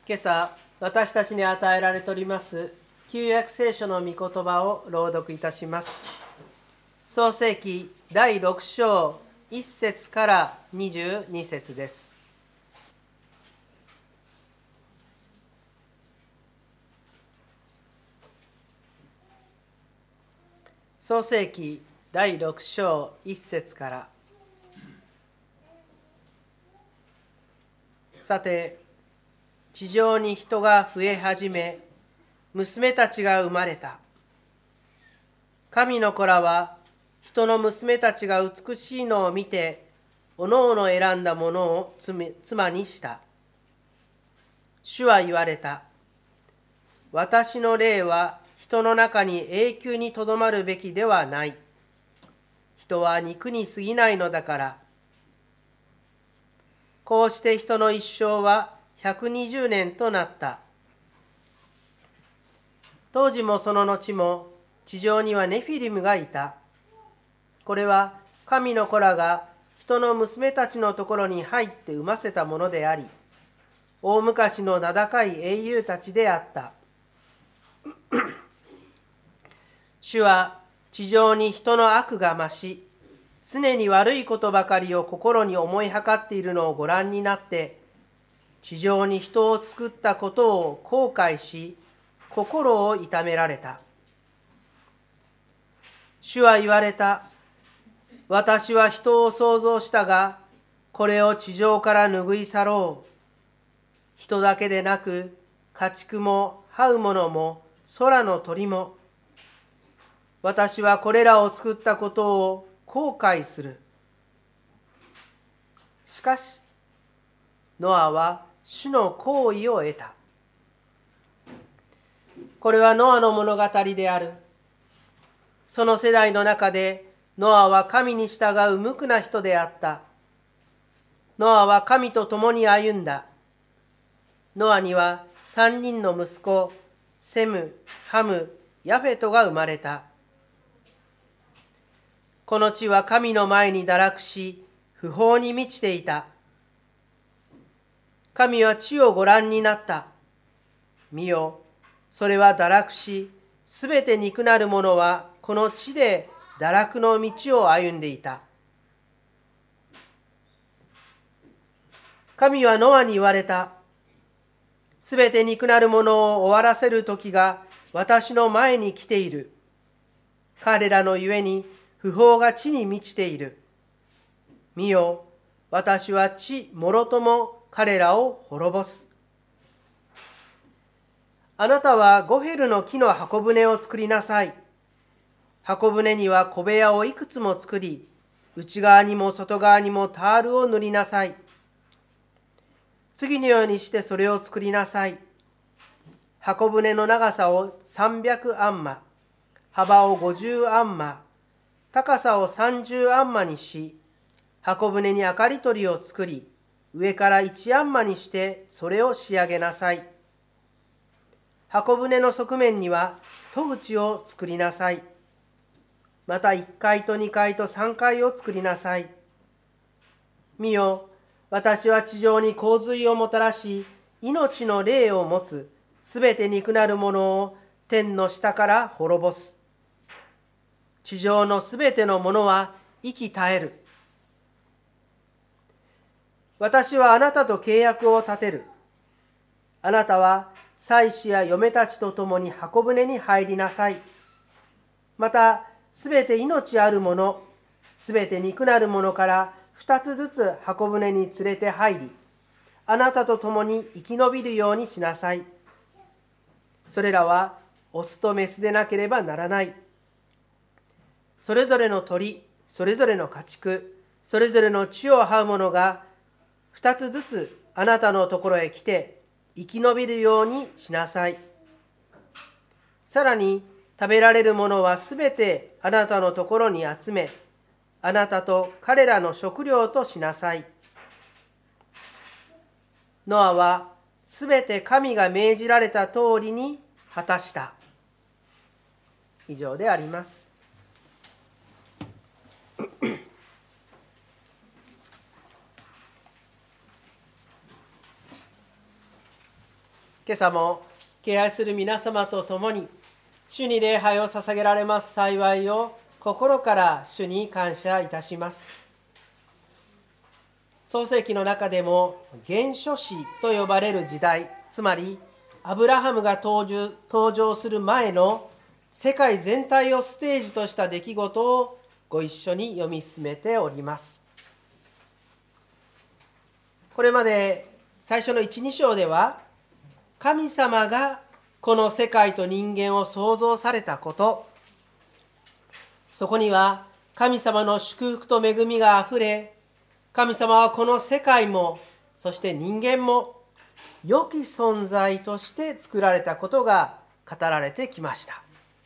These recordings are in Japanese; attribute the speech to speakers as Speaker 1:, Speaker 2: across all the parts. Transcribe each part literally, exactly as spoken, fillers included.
Speaker 1: 今朝私たちに与えられております旧約聖書の御言葉を朗読いたします。創世記だいろく章いっ節からにじゅうに節です。創世記だいろく章いっ節から。さて、地上に人が増え始め、娘たちが生まれた。神の子らは、人の娘たちが美しいのを見て、おのおの選んだものを妻にした。主は言われた。私の霊は人の中に永久にとどまるべきではない。人は肉に過ぎないのだから。こうして人の一生はひゃくにじゅうねんとなった。当時もその後も地上にはネフィリムがいた。これは神の子らが人の娘たちのところに入って産ませたものであり、大昔の名高い英雄たちであった。主は地上に人の悪が増し、常に悪いことばかりを心に思いはかっているのをご覧になって、地上に人を作ったことを後悔し、心を痛められた。主は言われた。私は人を創造したが、これを地上から拭い去ろう。人だけでなく、家畜も這う者も空の鳥も。私はこれらを作ったことを後悔する。しかし、ノアは主の好意を得た。これはノアの物語である。その世代の中で、ノアは神に従う無垢な人であった。ノアは神と共に歩んだ。ノアには三人の息子、セム、ハム、ヤフェトが生まれた。この地は神の前に堕落し、不法に満ちていた。神は地をご覧になった。見よ、それは堕落し、すべて肉なる者はこの地で堕落の道を歩んでいた。神はノアに言われた。すべて肉なる者を終わらせる時が私の前に来ている。彼らのゆえに不法が地に満ちている。見よ、私は地もろとも彼らを滅ぼす。あなたはゴヘルの木の箱舟を作りなさい。箱舟には小部屋をいくつも作り、内側にも外側にもタールを塗りなさい。次のようにしてそれを作りなさい。箱舟の長さをさんびゃくアンマ、幅をごじゅうアンマ、高さをさんじゅうアンマにし、箱舟に明かり取りを作り、上からいちアンマにしてそれを仕上げなさい。箱舟の側面には戸口を作りなさい。またいっかいとにかいとさんかいを作りなさい。見よ、私は地上に洪水をもたらし、命の霊を持つすべて肉なるものを天の下から滅ぼす。地上のすべてのものは息絶える。私はあなたと契約を立てる。あなたは妻子や嫁たちと共に箱舟に入りなさい。また、すべて命あるもの、すべて肉なるものから二つずつ箱舟に連れて入り、あなたと共に生き延びるようにしなさい。それらはオスとメスでなければならない。それぞれの鳥、それぞれの家畜、それぞれの地を這う者が二つずつあなたのところへ来て生き延びるようにしなさい。さらに食べられるものはすべてあなたのところに集め、あなたと彼らの食料としなさい。ノアはすべて神が命じられた通りに果たした。以上であります。 今朝も敬愛する皆様と共に主に礼拝を捧げられます幸いを心から主に感謝いたします。創世記の中でも原初史と呼ばれる時代、つまりアブラハムが登場、登場する前の世界全体をステージとした出来事をご一緒に読み進めております。これまで最初のいち、に章では神様がこの世界と人間を創造されたこと、そこには神様の祝福と恵みがあふれ、神様はこの世界もそして人間も良き存在として作られたことが語られてきました。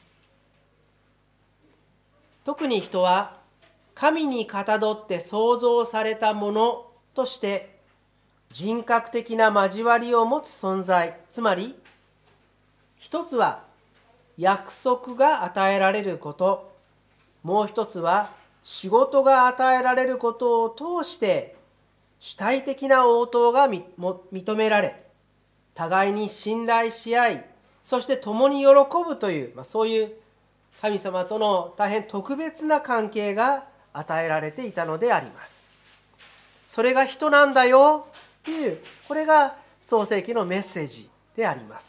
Speaker 1: 特に人は神にかたどって創造されたものとして人格的な交わりを持つ存在、つまり一つは約束が与えられること、もう一つは仕事が与えられることを通して主体的な応答が認められ、互いに信頼し合い、そして共に喜ぶという、まあ、そういう神様との大変特別な関係が与えられていたのであります。それが人なんだよという、これが創世記のメッセージであります。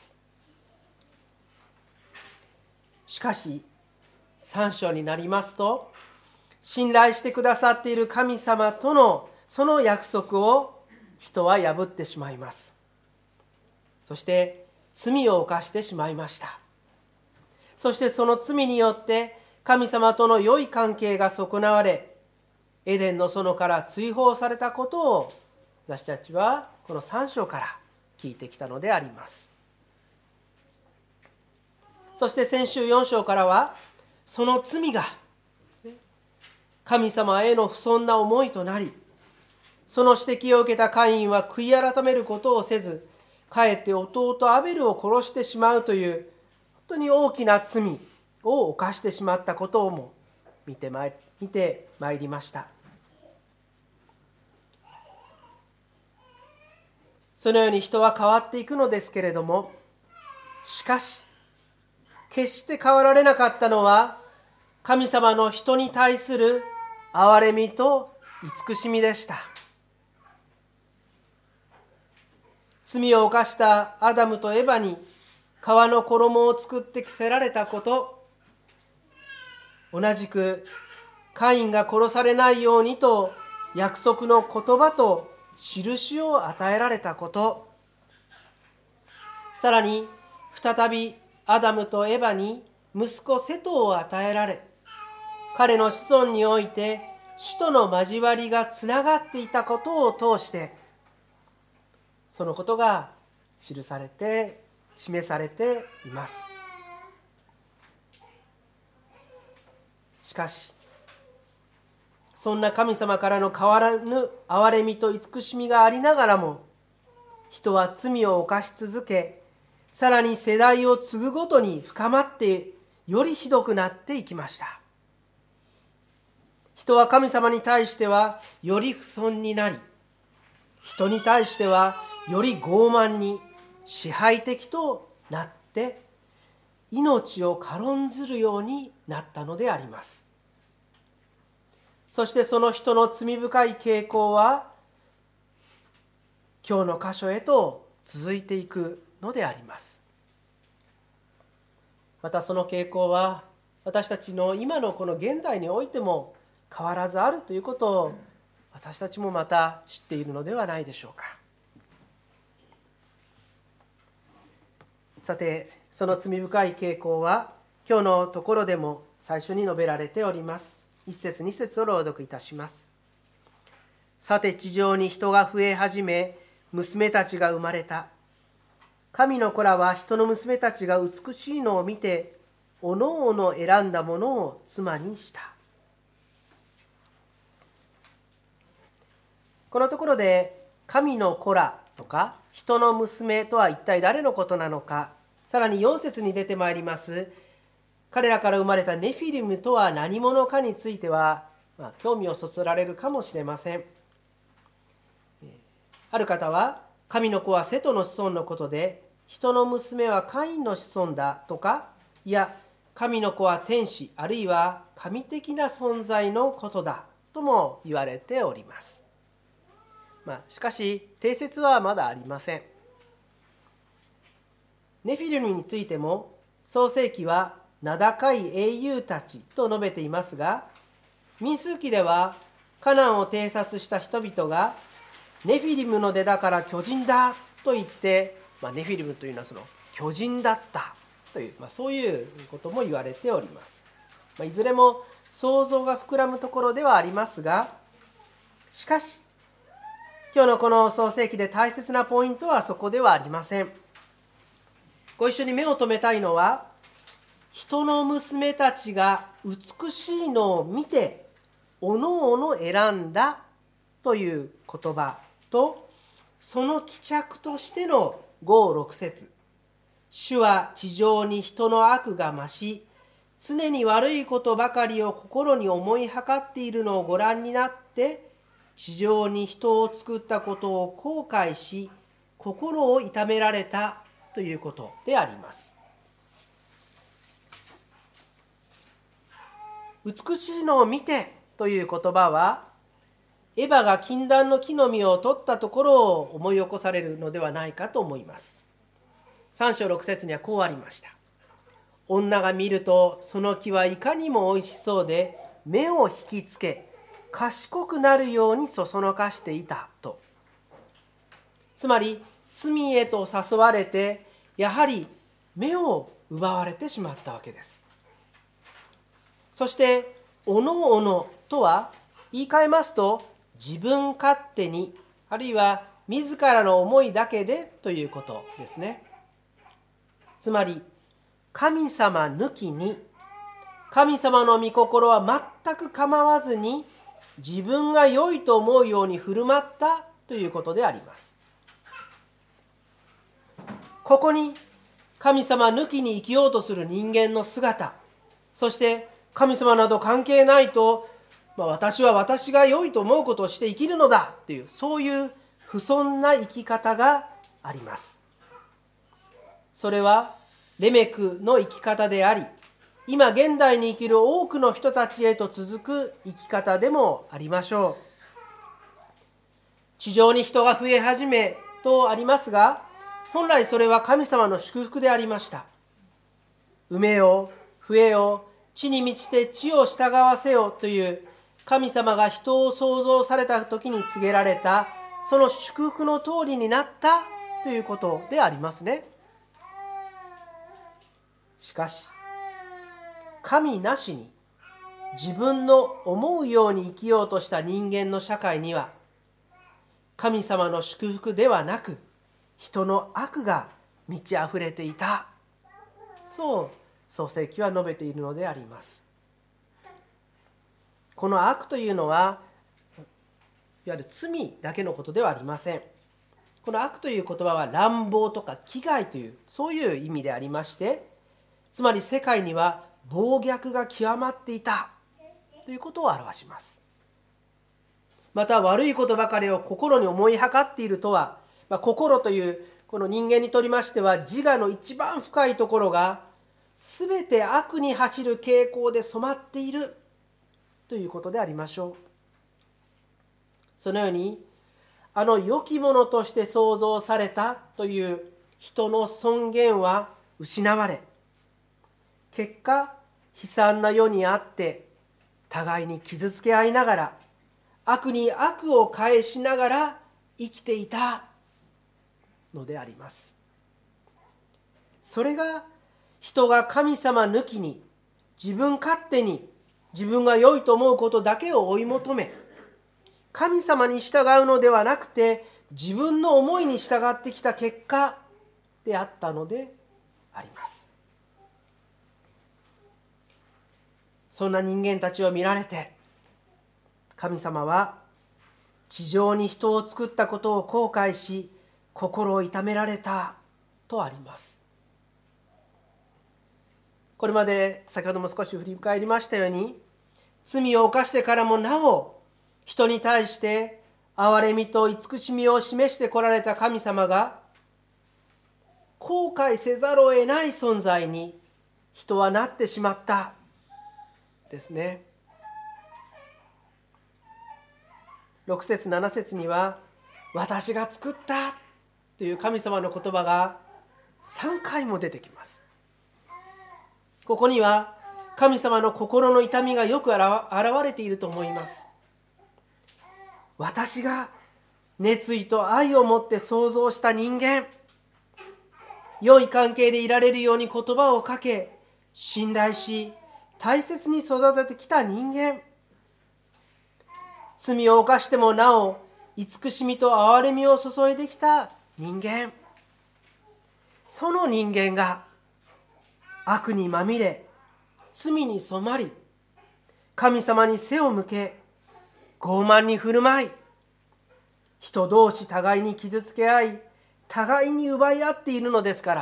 Speaker 1: しかしさん章になりますと、信頼してくださっている神様とのその約束を人は破ってしまいます。そして罪を犯してしまいました。そしてその罪によって神様との良い関係が損なわれ、エデンの園から追放されたことを私たちはこのさん章から聞いてきたのであります。そして先週よん章からは、その罪が神様への不遜な思いとなり、その指摘を受けたカインは悔い改めることをせず、かえって弟アベルを殺してしまうという本当に大きな罪を犯してしまったことをも見てまい、見てまいりました。そのように人は変わっていくのですけれども、しかし決して変わられなかったのは神様の人に対する憐れみと慈しみでした。罪を犯したアダムとエバに皮の衣を作って着せられたこと、同じくカインが殺されないようにと約束の言葉と印を与えられたこと、さらに再びアダムとエバに息子セトを与えられ、彼の子孫において主との交わりがつながっていたことを通して、そのことが記されて示されています。しかしそんな神様からの変わらぬ憐れみと慈しみがありながらも、人は罪を犯し続け、さらに世代を継ぐごとに深まってよりひどくなっていきました。人は神様に対してはより不遜になり、人に対してはより傲慢に支配的となって命を軽んずるようになったのであります。そしてその人の罪深い傾向は今日の箇所へと続いていくのであります。またその傾向は私たちの今のこの現代においても変わらずあるということを私たちもまた知っているのではないでしょうか。さて、その罪深い傾向は今日のところでも最初に述べられております。一節二節を朗読いたします。さて地上に人が増え始め、娘たちが生まれた。神の子らは人の娘たちが美しいのを見て、おのおの選んだものを妻にした。このところで神の子らとか人の娘とは一体誰のことなのか、さらによん節に出てまいります彼らから生まれたネフィリムとは何者かについては、まあ、興味をそそられるかもしれません。ある方は神の子はセトの子孫のことで人の娘はカインの子孫だとか、いや、神の子は天使、あるいは神的な存在のことだとも言われております。まあ、しかし、定説はまだありません。ネフィリムについても、創世記は名高い英雄たちと述べていますが、民数記ではカナンを偵察した人々が、ネフィリムの出だから巨人だと言って、まあ、ネフィリムというのはその巨人だったという、まあ、そういうことも言われております。まあ、いずれも想像が膨らむところではありますが、しかし今日のこの創世記で大切なポイントはそこではありません。ご一緒に目を留めたいのは、人の娘たちが美しいのを見ておのおの選んだという言葉と、その帰着としてのご、ろく節、主は地上に人の悪が増し、常に悪いことばかりを心に思いはかっているのをご覧になって、地上に人を作ったことを後悔し、心を痛められたということであります。美しいのを見てという言葉は、エヴァが禁断の木の実を取ったところを思い起こされるのではないかと思います。さん章ろく節にはこうありました。女が見るとその木はいかにもおいしそうで、目を引きつけ賢くなるようにそそのかしていたと。つまり罪へと誘われて、やはり目を奪われてしまったわけです。そしておのおのとは言い換えますと、自分勝手に、あるいは自らの思いだけでということですね。つまり神様抜きに、神様の御心は全く構わずに自分が良いと思うように振る舞ったということであります。ここに神様抜きに生きようとする人間の姿、そして神様など関係ないと、まあ、私は私が良いと思うことをして生きるのだという、そういう不遜な生き方があります。それはレメクの生き方であり、今現代に生きる多くの人たちへと続く生き方でもありましょう。地上に人が増え始めとありますが、本来それは神様の祝福でありました。埋めよ、増えよ、地に満ちて地を従わせよという神様が人を創造された時に告げられた、その祝福の通りになったということでありますね。しかし神なしに自分の思うように生きようとした人間の社会には、神様の祝福ではなく人の悪が満ち溢れていた、そう創世記は述べているのであります。この悪というのは、いわゆる罪だけのことではありません。この悪という言葉は乱暴とか危害という、そういう意味でありまして、つまり世界には暴虐が極まっていたということを表します。また悪いことばかりを心に思いはかっているとは、まあ、心というこの人間にとりましては自我の一番深いところがすべて悪に走る傾向で染まっているということでありましょう。そのようにあの良きものとして創造されたという人の尊厳は失われ、結果悲惨な世にあって互いに傷つけ合いながら、悪に悪を返しながら生きていたのであります。それが人が神様抜きに自分勝手に自分が良いと思うことだけを追い求め、神様に従うのではなくて自分の思いに従ってきた結果であったのであります。そんな人間たちを見られて、神様は地上に人を作ったことを後悔し心を痛められたとあります。これまで先ほども少し振り返りましたように、罪を犯してからもなお人に対して憐れみと慈しみを示してこられた神様が、 後悔せざるを得ない存在に人はなってしまったですね。ろく節なな節には私が作ったという神様の言葉がさんかいも出てきます。ここには神様の心の痛みがよく現れていると思います。私が熱意と愛を持って創造した人間、良い関係でいられるように言葉をかけ、信頼し大切に育ててきた人間、罪を犯してもなお慈しみと憐れみを注いできた人間、その人間が悪にまみれ、罪に染まり、神様に背を向け、傲慢に振る舞い、人同士互いに傷つけ合い、互いに奪い合っているのですから、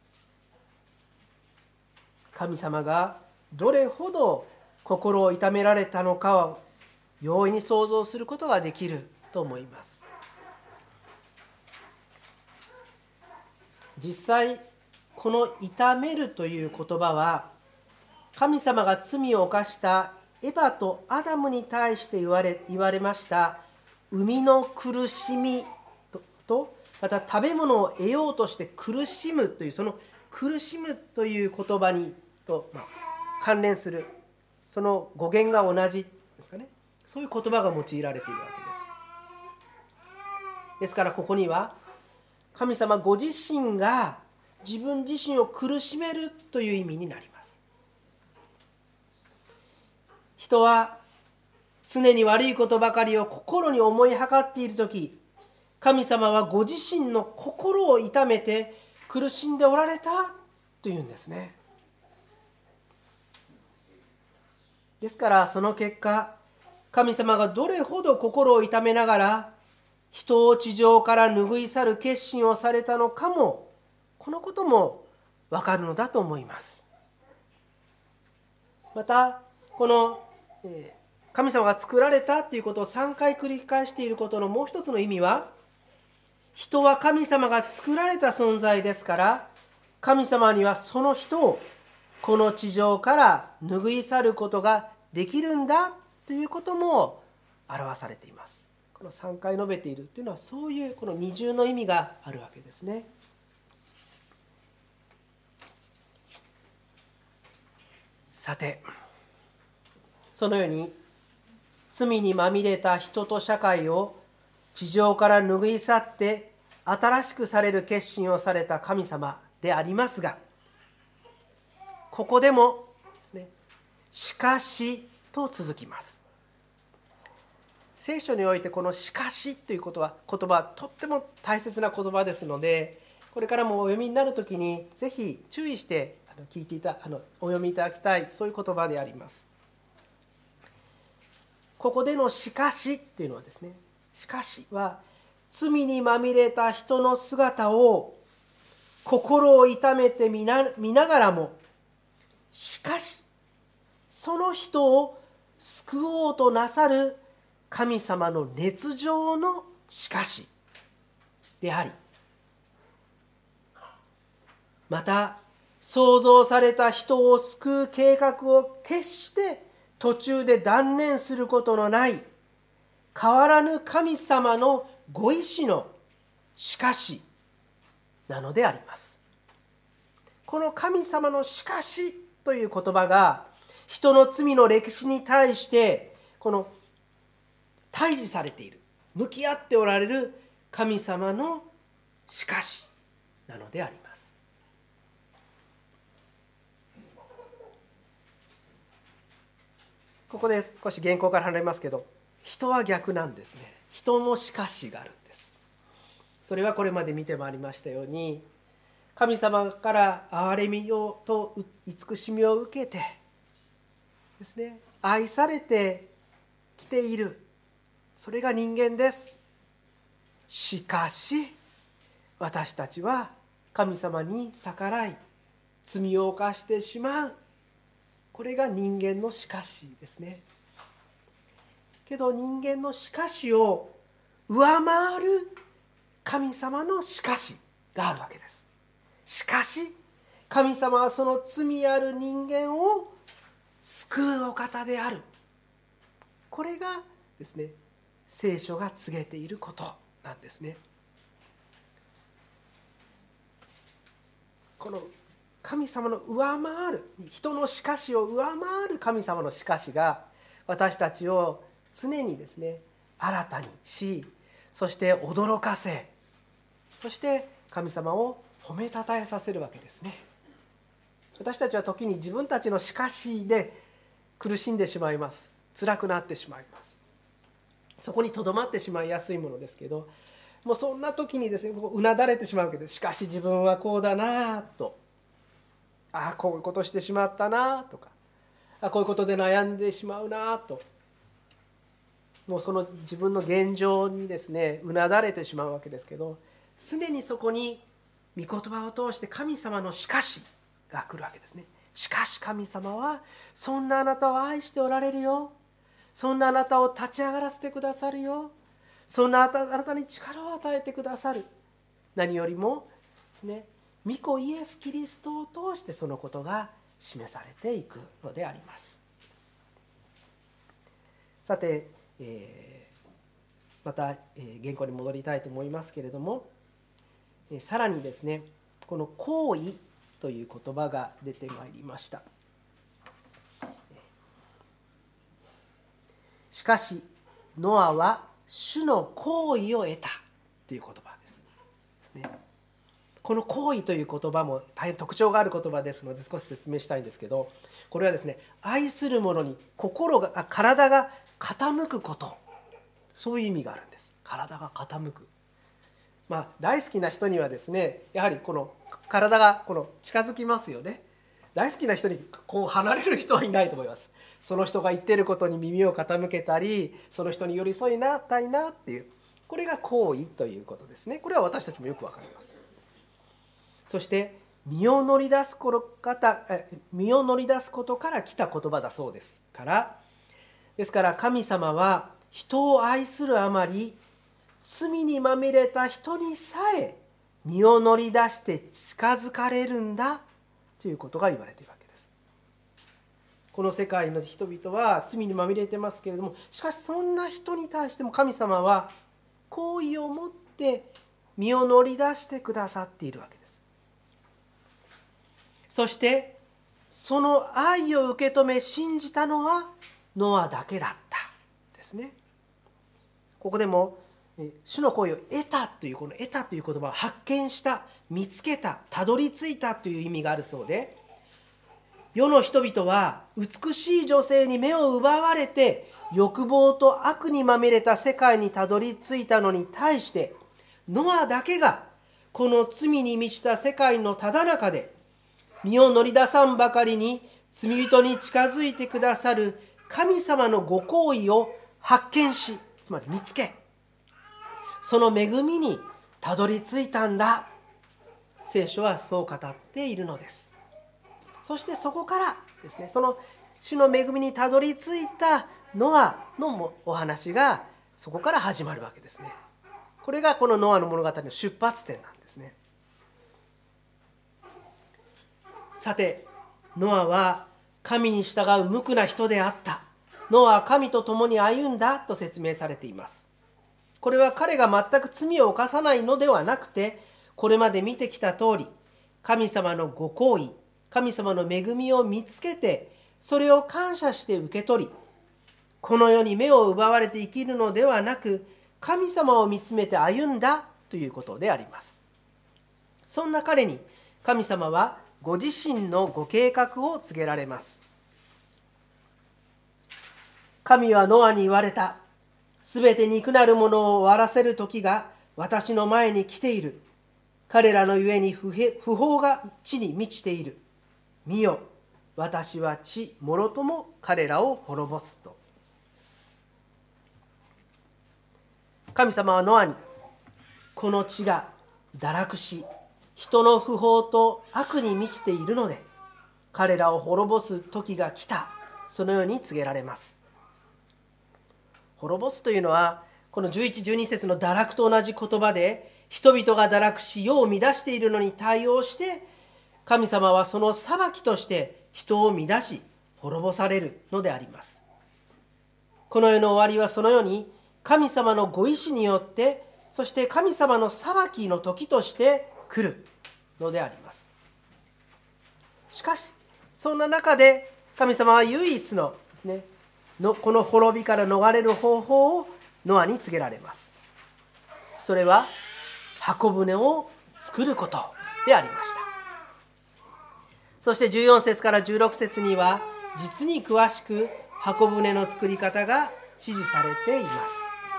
Speaker 1: 神様がどれほど心を痛められたのかを容易に想像することができると思います。実際この痛めるという言葉は、神様が罪を犯したエバとアダムに対して言われ、言われました生みの苦しみと、また食べ物を得ようとして苦しむという、その苦しむという言葉にと、まあ、関連する、その語源が同じですかね。そういう言葉が用いられているわけです。ですからここには神様ご自身が自分自身を苦しめるという意味になります。人は常に悪いことばかりを心に思いはかっているとき、神様はご自身の心を痛めて苦しんでおられたというんですね。ですからその結果、神様がどれほど心を痛めながら人を地上から拭い去る決心をされたのかも、このこともわかるのだと思います。またこの神様が作られたということをさんかい繰り返していることのもう一つの意味は、人は神様が作られた存在ですから、神様にはその人をこの地上から拭い去ることができるんだということも表されています。このさんかい述べているというのは、そういうこの二重の意味があるわけですね。さて、そのように罪にまみれた人と社会を地上から拭い去って新しくされる決心をされた神様でありますが、ここでもですね、しかしと続きます。聖書においてこのしかしということは言葉はとっても大切な言葉ですので、これからもお読みになるときにぜひ注意して聞いていたあのお読みいただきたい、そういう言葉であります。ここでのしかしというのはですね、しかしは罪にまみれた人の姿を心を痛めてみな、見ながらも、しかしその人を救おうとなさる神様の熱情のしかしであり、また創造された人を救う計画を決して途中で断念することのない変わらぬ神様のご意志のしかしなのであります。この神様のしかしという言葉が人の罪の歴史に対してこの対峙されている、向き合っておられる神様のしかしなのであります。ここで少し原稿から離れますけど、人は逆なんですね。人もしかしがあるんです。それはこれまで見てまいりましたように、神様から憐れみをと慈しみを受けてですね、愛されてきている、それが人間です。しかし私たちは神様に逆らい罪を犯してしまう、これが人間のしかしですね。けど人間のしかしを上回る神様のしかしがあるわけです。 しかし神様はその罪ある人間を救うお方である。これがですね、聖書が告げていることなんですね。この神様の上回る、人のしかしを上回る神様のしかしが私たちを常にですね、新たにし、そして驚かせ、そして神様を褒めたたえさせるわけですね。私たちは時に自分たちのしかしで苦しんでしまいます。辛くなってしまいます。そこにとどまってしまいやすいものですけど、もうそんな時にですね、うなだれてしまうわけです。しかし自分はこうだなと、ああこういうことしてしまったなとか、あこういうことで悩んでしまうなと、もうその自分の現状にですねうなだれてしまうわけですけど、常にそこに御言葉を通して神様のしかしが来るわけですね。しかし神様はそんなあなたを愛しておられるよ、そんなあなたを立ち上がらせてくださるよ、そんなあなた、あなたに力を与えてくださる。何よりもですね、御子イエス・キリストを通してそのことが示されていくのであります。さて、えー、また、えー、原稿に戻りたいと思いますけれども、えー、さらにですね、この行為という言葉が出てまいりました。しかしノアは主の行為を得たという言葉ですね。この行為という言葉も大変特徴がある言葉ですので少し説明したいんですけど、これはですね、愛する者に心が体が傾くこと、そういう意味があるんです。体が傾く、まあ、大好きな人にはですね、やはりこの体がこの近づきますよね。大好きな人にこう離れる人はいないと思います。その人が言っていることに耳を傾けたり、その人に寄り添いたいなっていう、これが行為ということですね。これは私たちもよくわかります。そして身を乗り出す方身を乗り出すことから来た言葉だそうですからですから神様は人を愛するあまり、罪にまみれた人にさえ身を乗り出して近づかれるんだということが言われているわけです。この世界の人々は罪にまみれてますけれども、しかしそんな人に対しても神様は好意を持って身を乗り出してくださっているわけです。そしてその愛を受け止め信じたのはノアだけだったですね。ここでも主の行為を得たという、この得たという言葉は発見した、見つけた、たどり着いたという意味があるそうで、世の人々は美しい女性に目を奪われて欲望と悪にまみれた世界にたどり着いたのに対して、ノアだけがこの罪に満ちた世界のただ中で身を乗り出さんばかりに罪人に近づいてくださる神様のご行為を発見し、つまり見つけ、その恵みにたどり着いたんだ。聖書はそう語っているのです。そしてそこからですね、その主の恵みにたどり着いたノアのお話がそこから始まるわけですね。これがこのノアの物語の出発点なんですね。さて、ノアは神に従う無垢な人であった。ノアは神と共に歩んだと説明されています。これは彼が全く罪を犯さないのではなくて、これまで見てきた通り、神様のご行為、神様の恵みを見つけて、それを感謝して受け取り、この世に目を奪われて生きるのではなく、神様を見つめて歩んだということであります。そんな彼に神様はご自身のご計画を告げられます。神はノアに言われた。すべて肉なるものを終わらせる時が私の前に来ている。彼らのゆえに不法が地に満ちている。見よ、私は地もろとも彼らを滅ぼすと。神様はノアに、この地が堕落し、人の不法と悪に満ちているので、彼らを滅ぼす時が来た。そのように告げられます。滅ぼすというのは、このじゅういち、じゅうに節の堕落と同じ言葉で、 人々が堕落し世を乱しているのに対応して、神様はその裁きとして人を乱し滅ぼされるのであります。この世の終わりはそのように神様のご意志によって、そして神様の裁きの時として来るのであります。しかしそんな中で神様は唯一のですね、のこの滅びから逃れる方法をノアに告げられます。それは箱舟を作ることでありました。そしてじゅうよん節からじゅうろく節には実に詳しく箱舟の作り方が指示されています。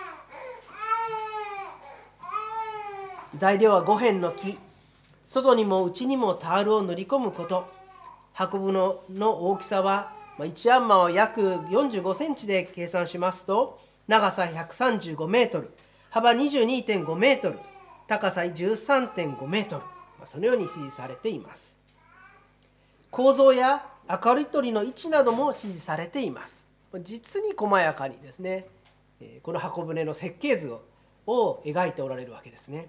Speaker 1: 材料はごへんの木、外にも内にもタオルを塗り込むこと。箱舟の大きさはいちアンマを約よんじゅうごセンチで計算しますと、長さひゃくさんじゅうごメートル、幅 にじゅうにてんごメートル、高さ じゅうさんてんごメートル、そのように指示されています。構造や明かり取りの位置なども指示されています。実に細やかにですね、この箱舟の設計図を描いておられるわけですね。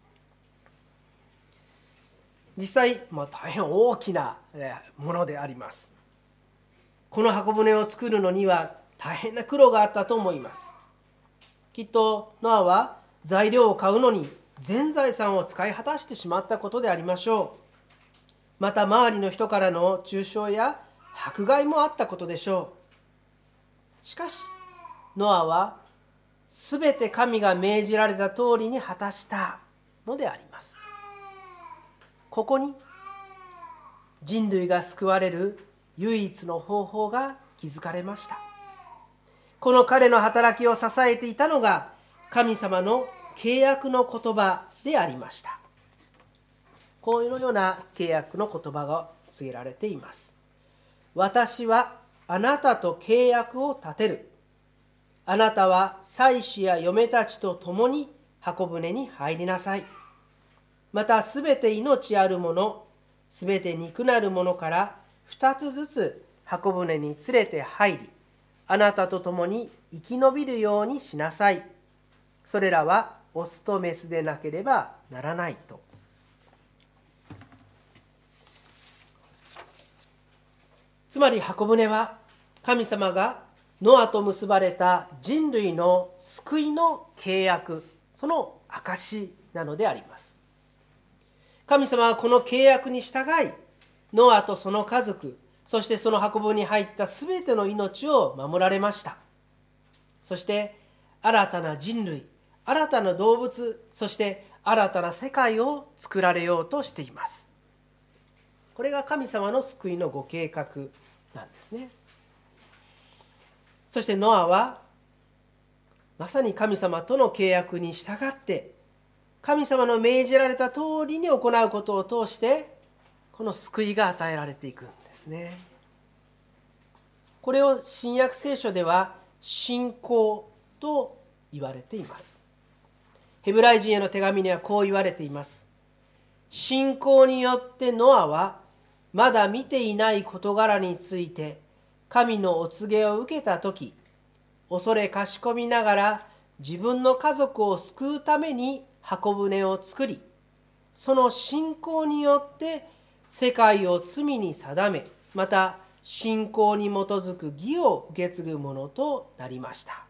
Speaker 1: 実際、まあ、大変大きなものであります。この箱舟を作るのには大変な苦労があったと思います。きっとノアは材料を買うのに全財産を使い果たしてしまったことでありましょう。また周りの人からの中傷や迫害もあったことでしょう。しかしノアはすべて神が命じられた通りに果たしたのであります。ここに人類が救われる唯一の方法が築かれました。この彼の働きを支えていたのが神様の契約の言葉でありました。こういうような契約の言葉が告げられています。私はあなたと契約を立てる。あなたは妻子や嫁たちと共に箱舟に入りなさい。またすべて命あるもの、すべて肉なるものから二つずつ箱舟に連れて入り、あなたと共に生き延びるようにしなさい。それらはオスとメスでなければならないと。つまり箱舟は神様がノアと結ばれた人類の救いの契約、その証なのであります。神様はこの契約に従い、ノアとその家族、そしてその箱舟に入ったすべての命を守られました。そして新たな人類、新たな動物、そして新たな世界を作られようとしています。これが神様の救いのご計画なんですね。そしてノアはまさに神様との契約に従って神様の命じられた通りに行うことを通してこの救いが与えられていくんですね。これを新約聖書では信仰と言われています。ヘブライ人への手紙にはこう言われています。信仰によってノアはまだ見ていない事柄について神のお告げを受けたとき、恐れかしこみながら自分の家族を救うために箱舟を作り、その信仰によって世界を罪に定め、また信仰に基づく義を受け継ぐものとなりました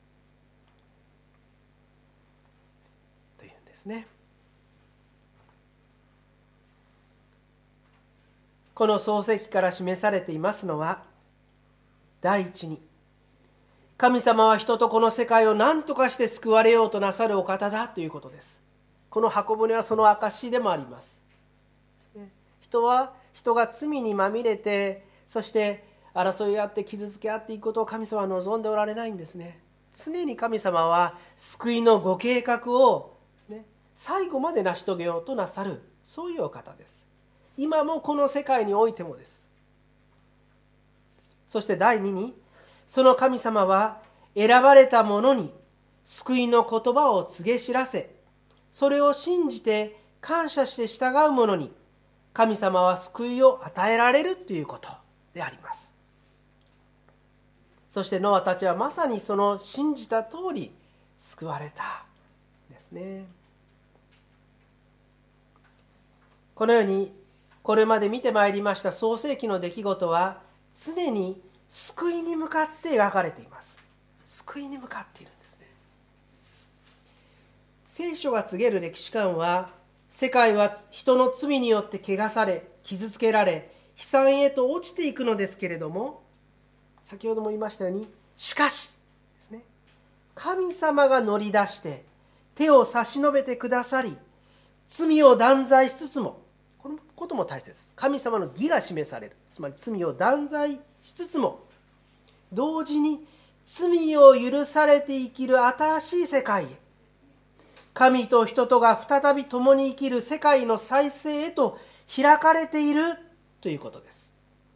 Speaker 1: というんですね。この漱石から示されていますのは、第一に神様は人とこの世界を何とかして救われようとなさるお方だということです。この箱舟はその証でもあります。人は人が罪にまみれて、そして争い合って傷つけ合っていくことを神様は望んでおられないんですね。常に神様は救いのご計画をですね、最後まで成し遂げようとなさる、そういうお方です。今もこの世界においてもです。そして第二に、その神様は選ばれた者に救いの言葉を告げ知らせ、それを信じて感謝して従う者に神様は救いを与えられるということであります。そしてノアたちはまさにその信じた通り救われたんですね。 このようにこれまで見てまいりました創世記の出来事は常に救いに向かって描かれています。救いに向かっているんですね。聖書が告げる歴史観は、世界は人の罪によって汚され、傷つけられ、悲惨へと落ちていくのですけれども、先ほども言いましたように、しかしですね、神様が乗り出して手を差し伸べてくださり、罪を断罪しつつも、このことも大切です。神様の義が示される。つまり罪を断罪しつつも、同時に罪を許されて生きる新しい世界へ、神と人とが再び共に生きる世界の再生へと開かれているということです。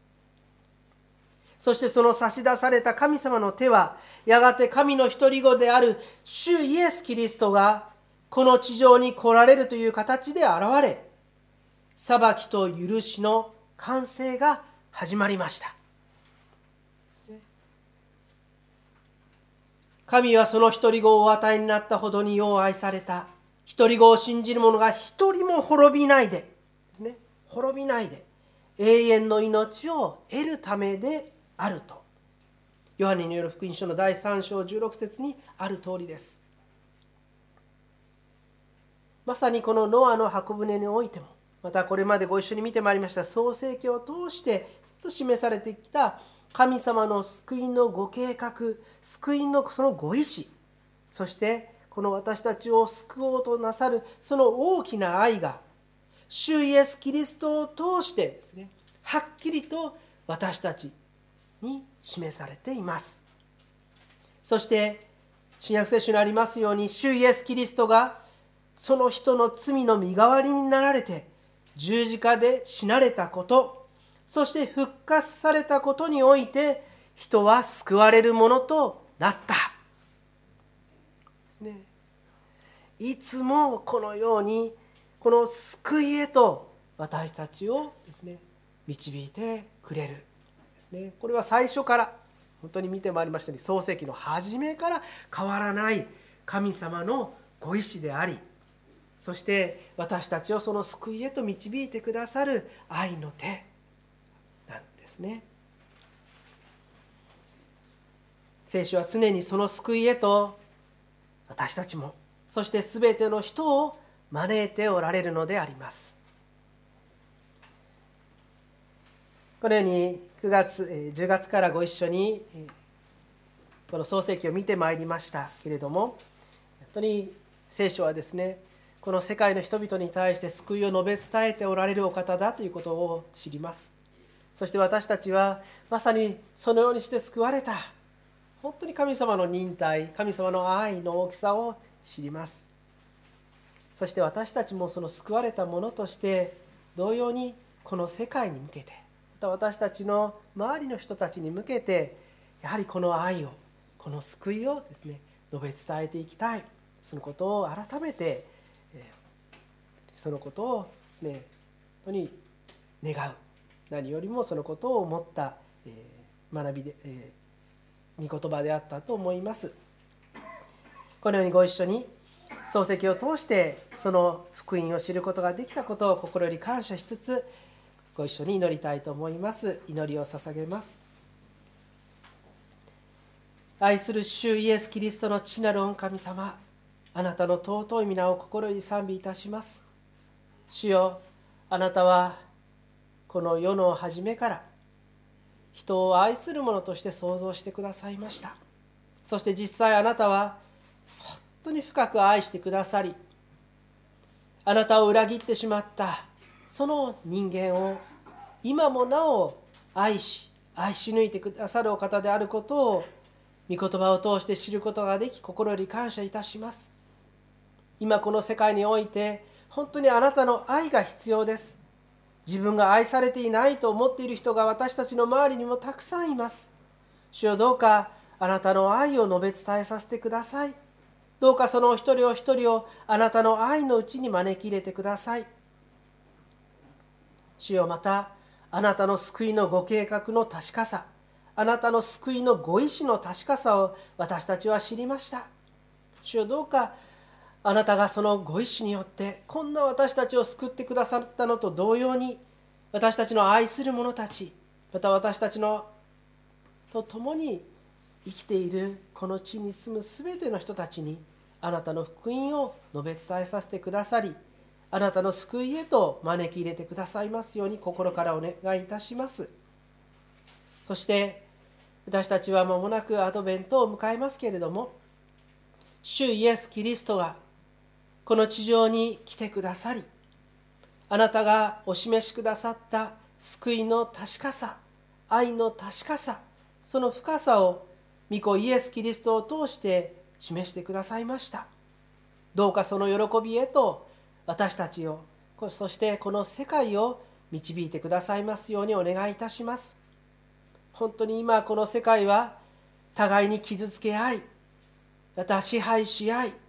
Speaker 1: そしてその差し出された神様の手は、やがて神の独り子である主イエス・キリストがこの地上に来られるという形で現れ、裁きと許しの完成が始まりました。神はその独り子をお与えになったほどによう愛された。独り子を信じる者が一人も滅びないでですね、滅びないで永遠の命を得るためであると、ヨハネによる福音書のだいさん章じゅうろく節にある通りです。まさにこのノアの箱舟においても、またこれまでご一緒に見てまいりました創世記を通してずっと示されてきた神様の救いのご計画、救いのそのご意志、そしてこの私たちを救おうとなさるその大きな愛が、主イエス・キリストを通してですね、はっきりと私たちに示されています。そして新約聖書にありますように、主イエス・キリストがその人の罪の身代わりになられて十字架で死なれたこと、そして復活されたことにおいて、人は救われるものとなったですね。いつもこのようにこの救いへと私たちをですね、導いてくれるですね。これは最初から本当に見てまいりましたように、創世記の初めから変わらない神様のご意志であり、そして私たちをその救いへと導いてくださる愛の手なんですね。聖書は常にその救いへと私たちも、そして全ての人を招いておられるのであります。このようにくがつ、じゅうがつからご一緒にこの創世記を見てまいりましたけれども、本当に聖書はですね、この世界の人々に対して救いを述べ伝えておられるお方だということを知ります。そして私たちはまさにそのようにして救われた、本当に神様の忍耐、神様の愛の大きさを知ります。そして私たちもその救われたものとして同様にこの世界に向けて、また私たちの周りの人たちに向けて、やはりこの愛を、この救いをですね、述べ伝えていきたい、そのことを改めてそのことをですね、本当に願う、何よりもそのことを思った学びで、えー、御言葉であったと思います。このようにご一緒に創世記を通してその福音を知ることができたことを心より感謝しつつ、ご一緒に祈りたいと思います。祈りを捧げます。愛する主イエス・キリストの父なる御神様、あなたの尊い皆を心より賛美いたします。主よ、あなたはこの世の初めから人を愛する者として創造してくださいました。そして実際あなたは本当に深く愛してくださり、あなたを裏切ってしまったその人間を今もなお愛し愛し抜いてくださるお方であることを御言葉を通して知ることができ、心より感謝いたします。今この世界において本当にあなたの愛が必要です。自分が愛されていないと思っている人が私たちの周りにもたくさんいます。主よ、どうかあなたの愛を述べ伝えさせてください。どうかそのお一人お一人をあなたの愛のうちに招き入れてください。主よ、またあなたの救いのご計画の確かさ、あなたの救いのご意志の確かさを私たちは知りました。主よ、どうかあなたがそのご意志によってこんな私たちを救ってくださったのと同様に、私たちの愛する者たち、また私たちのと共に生きているこの地に住むすべての人たちにあなたの福音を述べ伝えさせてくださり、あなたの救いへと招き入れてくださいますように心からお願いいたします。そして私たちは間もなくアドベントを迎えますけれども、主イエス・キリストがこの地上に来てくださり、あなたがお示しくださった救いの確かさ、愛の確かさ、その深さを御子イエス・キリストを通して示してくださいました。どうかその喜びへと私たちを、そしてこの世界を導いてくださいますようにお願いいたします。本当に今この世界は互いに傷つけ合い、また支配し合い、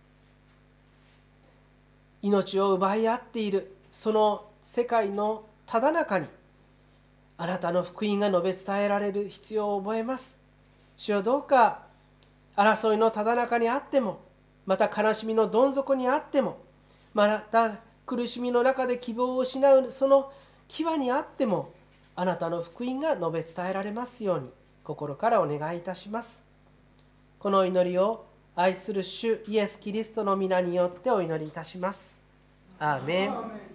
Speaker 1: 命を奪い合っているその世界のただ中に、あなたの福音が述べ伝えられる必要を覚えます。主よ、どうか争いのただ中にあっても、また悲しみのどん底にあっても、また苦しみの中で希望を失うその際にあっても、あなたの福音が述べ伝えられますように心からお願いいたします。この祈りを愛する主イエス・キリストの皆によってお祈りいたします。アーメン。